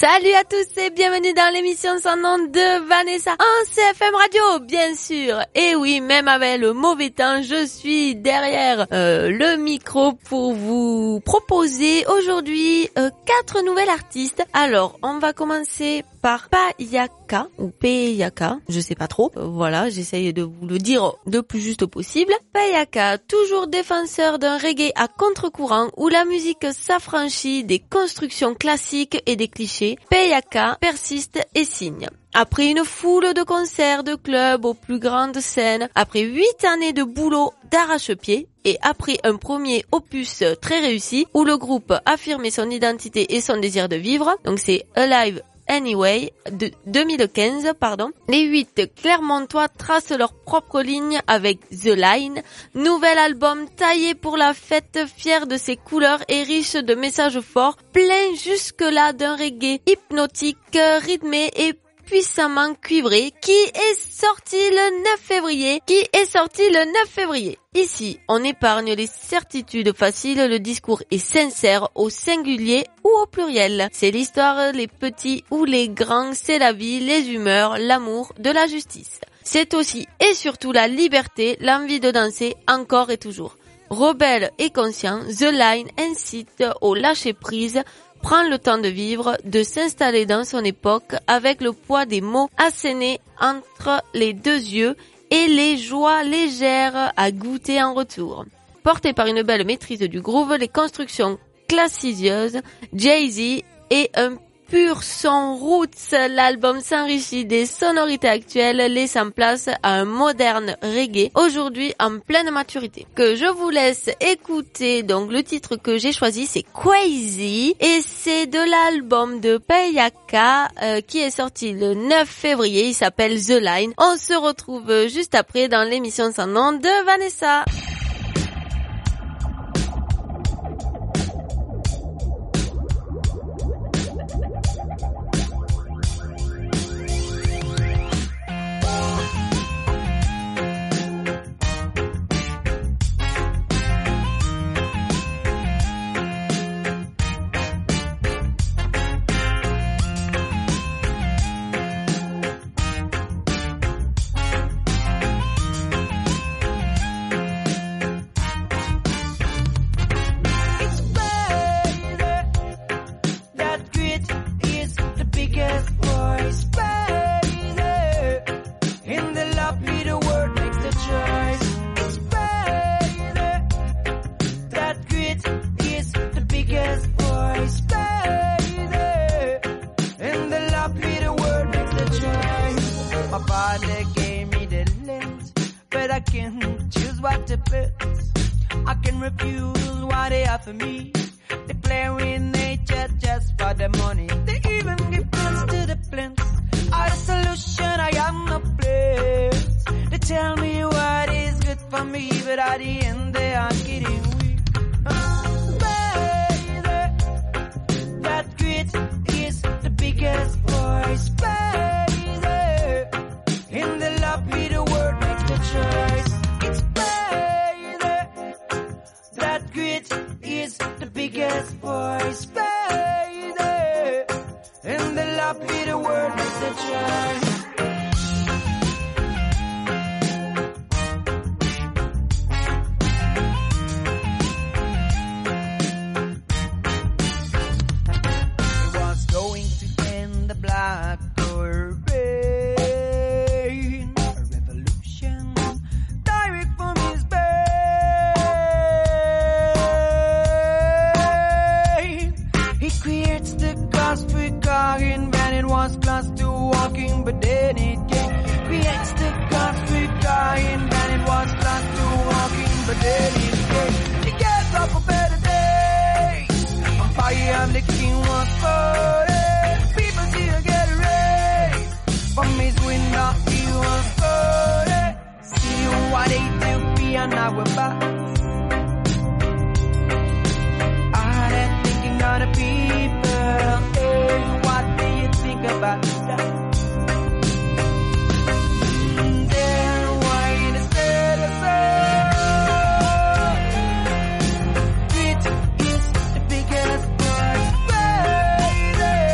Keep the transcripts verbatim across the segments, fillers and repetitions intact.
Salut à tous et bienvenue dans l'émission Sans nom de Vanessa en C F M Radio, bien sûr. Et oui, même avec le mauvais temps, je suis derrière euh, le micro pour vous proposer aujourd'hui euh, quatre nouvelles artistes. Alors, on va commencer par Payaka ou Payaka, je sais pas trop. Euh, voilà, j'essaye de vous le dire le plus juste possible. Payaka, toujours défenseur d'un reggae à contre-courant où la musique s'affranchit des constructions classiques et des clichés, Payaka persiste et signe. Après une foule de concerts de clubs aux plus grandes scènes, après huit années de boulot d'arrache-pied et après un premier opus très réussi où le groupe affirmait son identité et son désir de vivre, donc c'est Alive Anyway de deux mille quinze, pardon. Les huit Clermontois tracent leur propre ligne avec The Line, nouvel album taillé pour la fête, fier de ses couleurs et riche de messages forts, plein jusque-là d'un reggae hypnotique, rythmé et puissamment cuivré, qui est sorti le neuf février, qui est sorti le neuf février. Ici, on épargne les certitudes faciles, le discours est sincère au singulier ou au pluriel. C'est l'histoire, les petits ou les grands, c'est la vie, les humeurs, l'amour, de la justice. C'est aussi et surtout la liberté, l'envie de danser encore et toujours. Rebelle et conscient, The Line incite au lâcher-prise, prend le temps de vivre, de s'installer dans son époque avec le poids des mots assénés entre les deux yeux et les joies légères à goûter en retour. Porté par une belle maîtrise du groove, les constructions classicieuses, Jay-Z et un pur son roots, l'album s'enrichit des sonorités actuelles, laissant place à un moderne reggae, aujourd'hui en pleine maturité. Que je vous laisse écouter, donc le titre que j'ai choisi c'est Crazy, et c'est de l'album de Payaka euh, qui est sorti le neuf février, il s'appelle The Line. On se retrouve juste après dans l'émission Sans nom de Vanessa. It is the biggest voice, baby.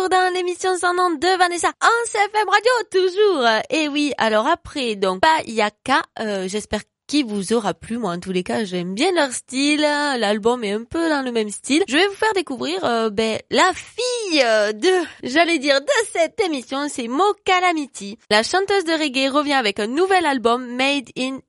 retour dans l'émission sans nom de Vanessa en C F M Radio, toujours. Et oui, alors après, donc, Payaka, euh, j'espère qui vous aura plu. Moi, en tous les cas, j'aime bien leur style. L'album est un peu dans le même style. Je vais vous faire découvrir euh, ben, la fille de, j'allais dire, de cette émission, c'est Mo Calamity. La chanteuse de reggae revient avec un nouvel album Made in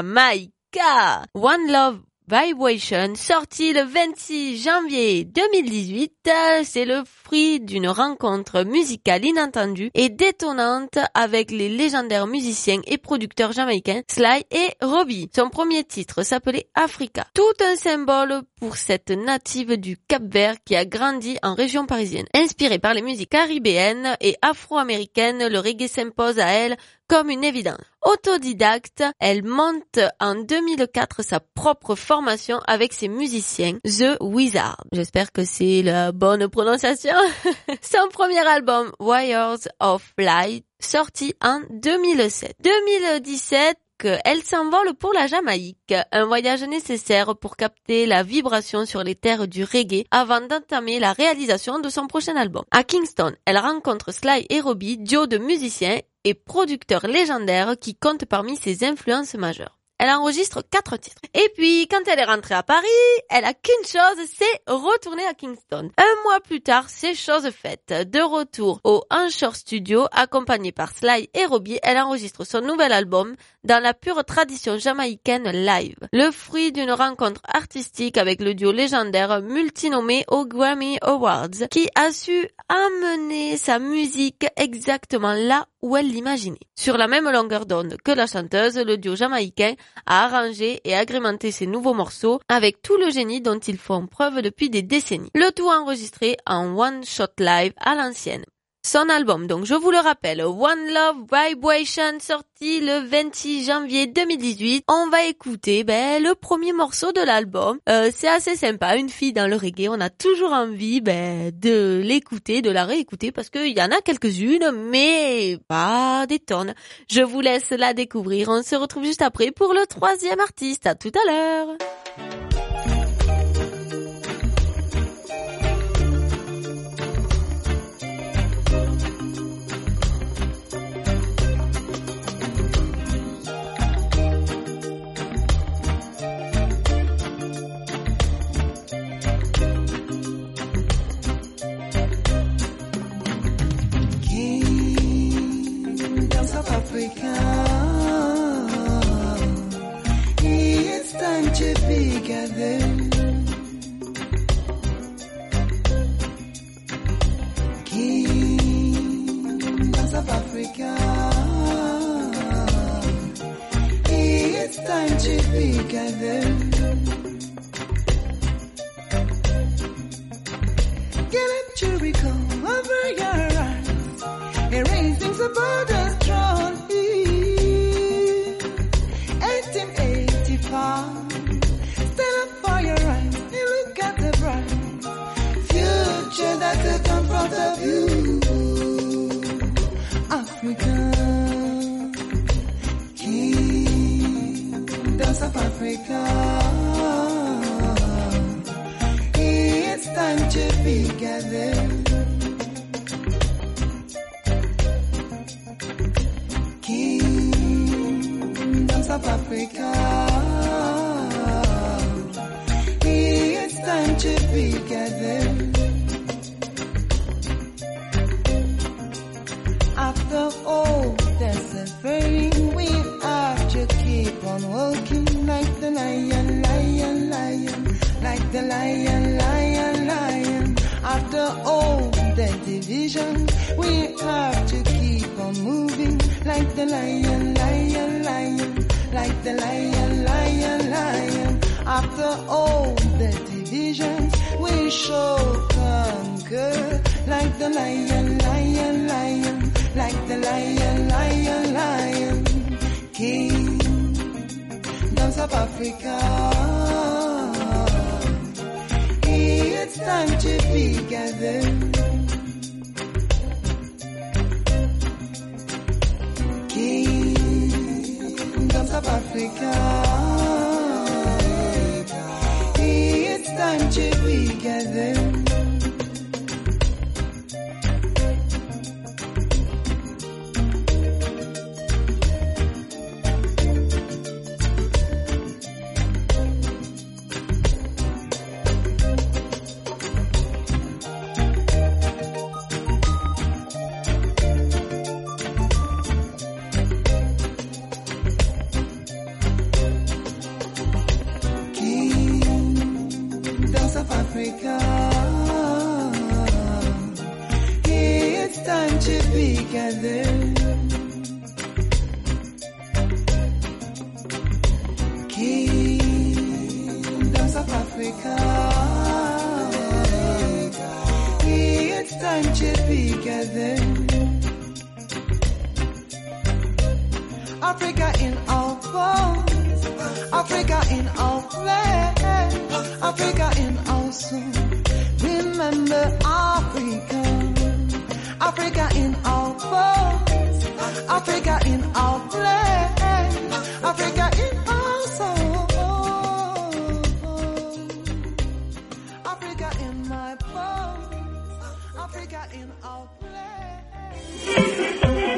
Jamaica. One Love Vibration, sorti le vingt-six janvier deux mille dix-huit, c'est le fruit d'une rencontre musicale inattendue et détonnante avec les légendaires musiciens et producteurs jamaïcains Sly et Robbie. Son premier titre s'appelait Africa. Tout un symbole pour cette native du Cap-Vert qui a grandi en région parisienne. Inspirée par les musiques caribéennes et afro-américaines, le reggae s'impose à elle comme une évidence. Autodidacte, elle monte en deux mille quatre sa propre formation avec ses musiciens, The Wizard. J'espère que c'est la bonne prononciation. Son premier album, Wires of Light, sorti en deux mille sept. deux mille dix-sept, elle s'envole pour la Jamaïque, un voyage nécessaire pour capter la vibration sur les terres du reggae avant d'entamer la réalisation de son prochain album. À Kingston, elle rencontre Sly et Robbie, duo de musiciens et producteurs légendaires qui comptent parmi ses influences majeures. Elle enregistre quatre titres. Et puis, quand elle est rentrée à Paris, elle a qu'une chose, c'est retourner à Kingston. Un mois plus tard, c'est chose faite. De retour au Onshore Studio, accompagnée par Sly et Robbie, elle enregistre son nouvel album dans la pure tradition jamaïcaine live. Le fruit d'une rencontre artistique avec le duo légendaire multinommé aux Grammy Awards, qui a su amener sa musique exactement là où elle l'imaginait. Sur la même longueur d'onde que la chanteuse, le duo jamaïcain a arrangé et agrémenté ses nouveaux morceaux avec tout le génie dont ils font preuve depuis des décennies. Le tout enregistré en one shot live à l'ancienne. Son album, donc je vous le rappelle, One Love Vibration, sorti le vingt-six janvier deux mille dix-huit. On va écouter ben, le premier morceau de l'album. Euh, c'est assez sympa, une fille dans le reggae. On a toujours envie ben, de l'écouter, de la réécouter, parce qu'il y en a quelques-unes, mais pas des tonnes. Je vous laisse la découvrir. On se retrouve juste après pour le troisième artiste. À tout à l'heure. Africa, it's time to be gathered. Kingdoms of Africa, it's time to be gathered. Get it to recall over your eyes, erasing the borders drawn. eighteen eighty-five, stand up for your rights and look at the bright future that is in front of you. Africa, kingdoms of Africa, it's time to be gathered. Of Africa, it's time to be gathered. After all the suffering, we have to keep on walking like the lion, lion, lion, like the lion, lion, lion. After all the division, we have to keep on moving like the lion, lion, lion. Like the lion, lion, lion. After all the divisions, we shall conquer. Like the lion, lion, lion. Like the lion, lion, lion. Kingdoms of Africa, it's time to be gathered. Of Africa, it's time to be gathered. together. Kingdoms of Africa, it's time to be gathered. Africa in our bones, Africa in our flesh, Africa in our soul. Remember Africa, Africa in our bones, Africa in our flesh, Africa in our soul. Africa in my bones, Africa in our flesh.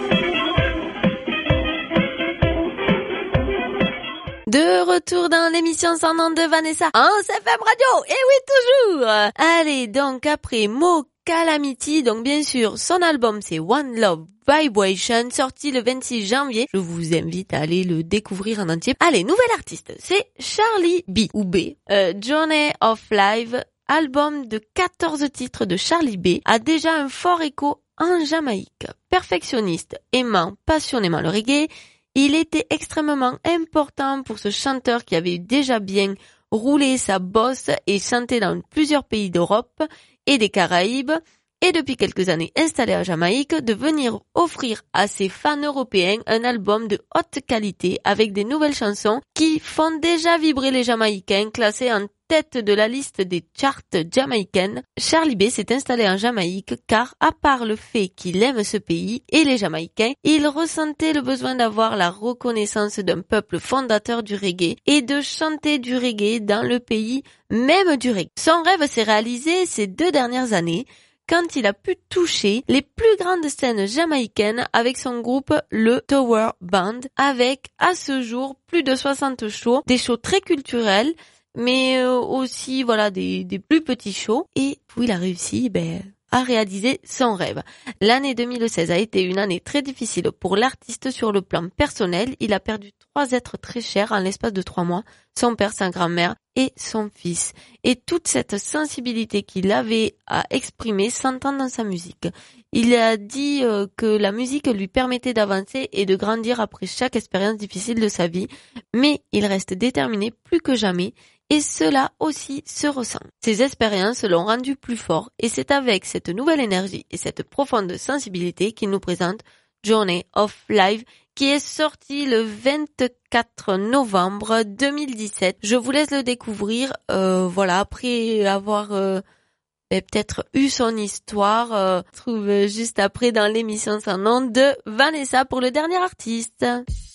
De retour dans l'émission Sans nom de Vanessa en C F M Radio. Et oui, toujours. Allez, donc après Mo Calamity, donc bien sûr, son album c'est One Love Vibration, sorti le vingt-six janvier. Je vous invite à aller le découvrir en entier. Allez, nouvel artiste, c'est Charlie B ou B. Euh, Journey of Life, album de quatorze titres de Charlie B, a déjà un fort écho en Jamaïque. Perfectionniste, aimant passionnément le reggae, il était extrêmement important pour ce chanteur qui avait déjà bien roulé sa bosse et chanté dans plusieurs pays d'Europe et des Caraïbes, et depuis quelques années installé à Jamaïque, de venir offrir à ses fans européens un album de haute qualité avec des nouvelles chansons qui font déjà vibrer les Jamaïcains, classés en tête de la liste des charts jamaïcaines. Charlie B s'est installé en Jamaïque car, à part le fait qu'il aime ce pays et les Jamaïcains, il ressentait le besoin d'avoir la reconnaissance d'un peuple fondateur du reggae et de chanter du reggae dans le pays même du reggae. Son rêve s'est réalisé ces deux dernières années quand il a pu toucher les plus grandes scènes jamaïcaines avec son groupe le Tower Band, avec à ce jour plus de soixante shows, des shows très culturels, mais aussi voilà des, des plus petits shows, et où il a réussi ben, à réaliser son rêve. L'année deux mille seize a été une année très difficile pour l'artiste sur le plan personnel. Il a perdu trois êtres très chers en l'espace de trois mois, son père, sa grand-mère et son fils. Et toute cette sensibilité qu'il avait à exprimer s'entend dans sa musique. Il a dit euh, que la musique lui permettait d'avancer et de grandir après chaque expérience difficile de sa vie, mais il reste déterminé plus que jamais. Et cela aussi se ressent. Ces expériences l'ont rendu plus fort, et c'est avec cette nouvelle énergie et cette profonde sensibilité qu'il nous présente Journey of Life, qui est sorti le vingt-quatre novembre deux mille dix-sept. Je vous laisse le découvrir, euh, voilà, après avoir euh, peut-être eu son histoire. Euh, on se trouve juste après dans l'émission Sans nom de Vanessa pour le dernier artiste.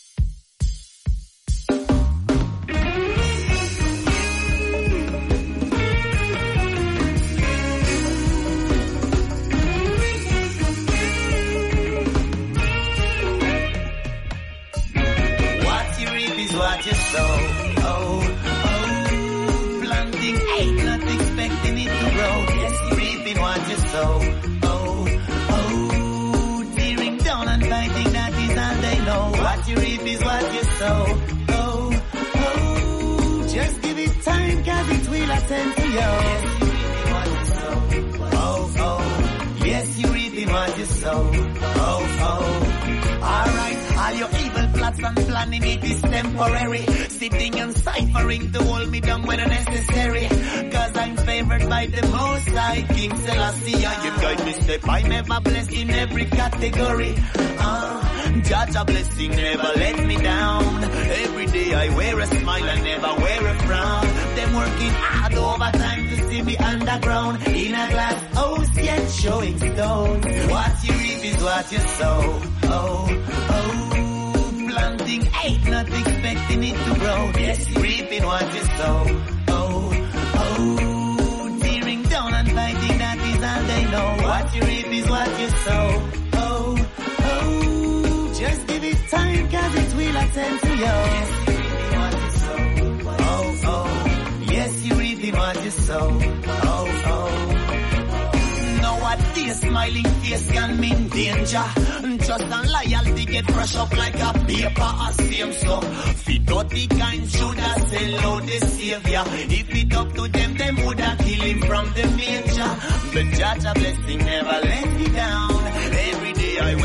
What you sow, oh, oh, planting ain't not expecting it to grow. Yes, reaping what you sow, oh, oh, tearing down and biting, that is all they know. What you reap is what you sow, oh, oh, just give it time, cause it will attend to you. Yes, you reaping what you sow, oh, oh, yes, you reaping what you sow, oh, oh. Alright, all your evil plots and planning, it is temporary. Sitting and ciphering to hold me down when necessary. Cause I'm favored by the Most High, King Selassie. You guide me step, I'm ever blessed in every category. Uh, Judge a blessing, never let me down. Every day I wear a smile, I never wear a frown. Them working hard overtime to see me underground. In a glass house, yet showing stones. What you reap is what you sow. Oh, oh, planting ain't not expecting it to grow. Yes, reaping what you sow. Oh, oh, tearing down and fighting, that is all they know. What you reap is what you sow. Oh, oh, just give it time, cause it will attend to you. Yes, you reaping what you sow. Oh, oh, yes, you reaping what you sow. Oh, oh. Nowadays, smiling face can mean danger. Trust and loyalty get crushed up like a paper or same so. Fit dirty kind should have sell out the savior. If it up to them, them would have killed him from the manger. But judge a blessing never let me down. Every day I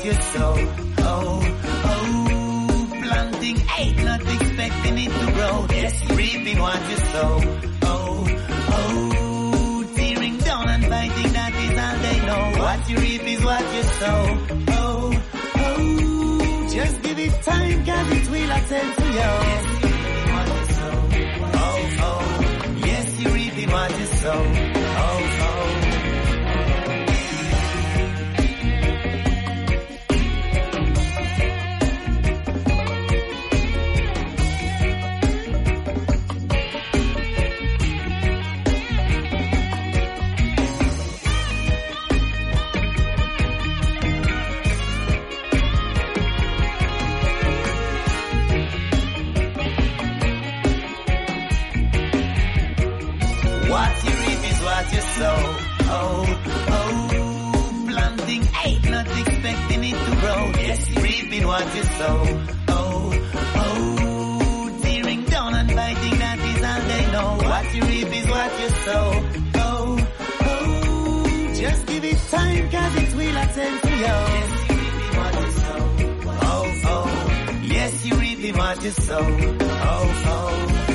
you sow. Oh, oh, planting hate, not expecting it to grow. Yes, reaping what you sow. Oh, oh, tearing down and fighting, that is all they know. What you reap is what you sow. Oh, oh, just give it time, cause it will attend to you. Yes, you reap what you sow. Oh, oh, yes, you reap what you sow. Oh, oh. So, oh, oh, planting hate, not expecting it to grow. Yes, reaping what you sow. Oh, oh, tearing down and biting, that is all they know. What you reap is what you sow. Oh, oh, just give it time, cause it will attend to you. Yes, you reaping what you sow. Oh, oh, yes, you reaping what you sow. Oh, oh.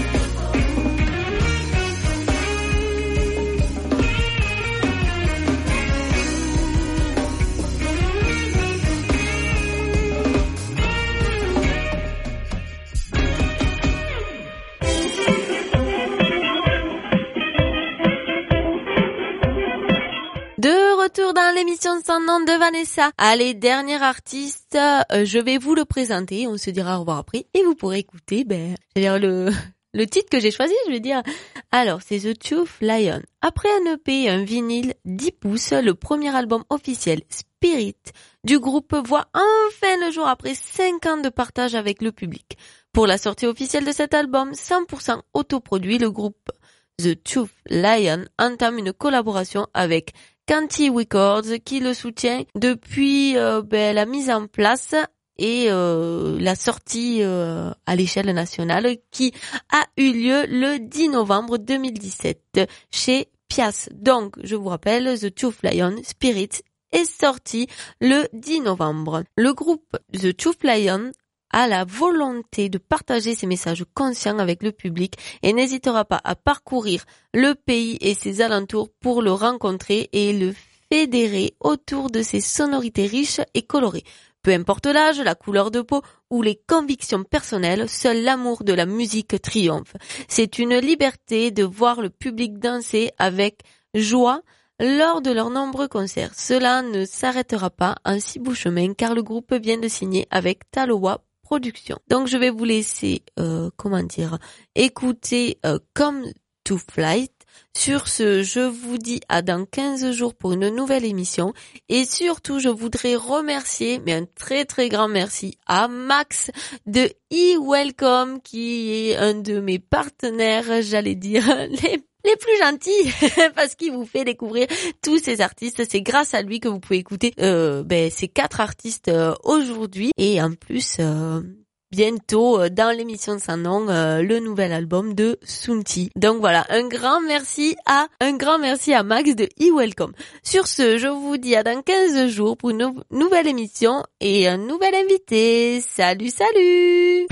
Retour dans l'émission Sans nom de Vanessa. Allez, dernier artiste, euh, je vais vous le présenter, on se dira au revoir après et vous pourrez écouter ben, c'est-à-dire le, le titre que j'ai choisi, je veux dire. Alors, c'est The Tooth Lion. Après un E P et un vinyle dix pouces, le premier album officiel, Spirit, du groupe voit enfin le jour après cinq ans de partage avec le public. Pour la sortie officielle de cet album, cent pour cent autoproduit, le groupe The Tooth Lion entame une collaboration avec Canty Records qui le soutient depuis euh, ben, la mise en place et euh, la sortie euh, à l'échelle nationale qui a eu lieu le dix novembre deux mille dix-sept chez Pias. Donc, je vous rappelle, The Tooth Lion Spirit est sorti le dix novembre. Le groupe The Tooth Lion a la volonté de partager ses messages conscients avec le public et n'hésitera pas à parcourir le pays et ses alentours pour le rencontrer et le fédérer autour de ses sonorités riches et colorées. Peu importe l'âge, la couleur de peau ou les convictions personnelles, seul l'amour de la musique triomphe. C'est une liberté de voir le public danser avec joie lors de leurs nombreux concerts. Cela ne s'arrêtera pas en si beau chemin car le groupe vient de signer avec Talowa Production. Donc je vais vous laisser, euh, comment dire, écouter euh, Come to Flight. Sur ce, je vous dis à dans quinze jours pour une nouvelle émission. Et surtout, je voudrais remercier, mais un très très grand merci à Max de E-Welcome qui est un de mes partenaires, j'allais dire, les les plus gentils parce qu'il vous fait découvrir tous ces artistes. C'est grâce à lui que vous pouvez écouter euh, ben, ces quatre artistes euh, aujourd'hui et en plus euh, bientôt euh, dans l'émission Sans nom euh, le nouvel album de Sunti. Donc voilà, un grand merci à un grand merci à Max de E-Welcome. Sur ce, je vous dis à dans quinze jours pour une no- nouvelle émission et un nouvel invité. Salut, salut.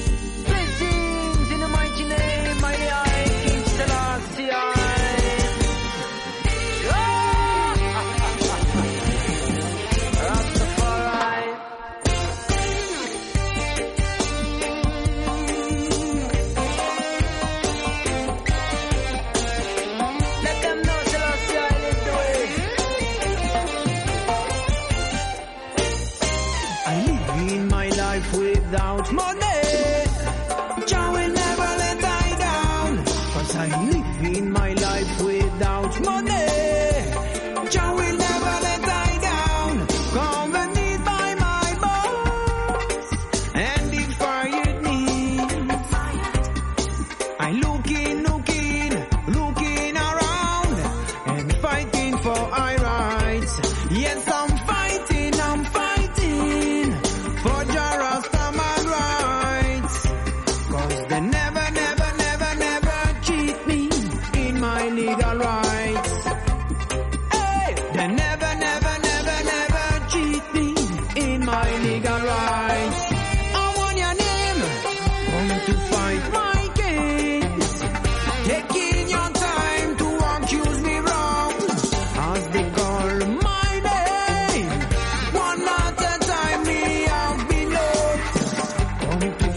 Without money, Jah will never let I down. Cause I live in my life without money, Jah will never let I down. Accompanied by my boss and inspired me. I looking, looking, looking around and fighting for our rights. Yes, I'm fighting, I'm fighting for Jah Rasta. They never, never, never, never cheat me in my legal rights. Come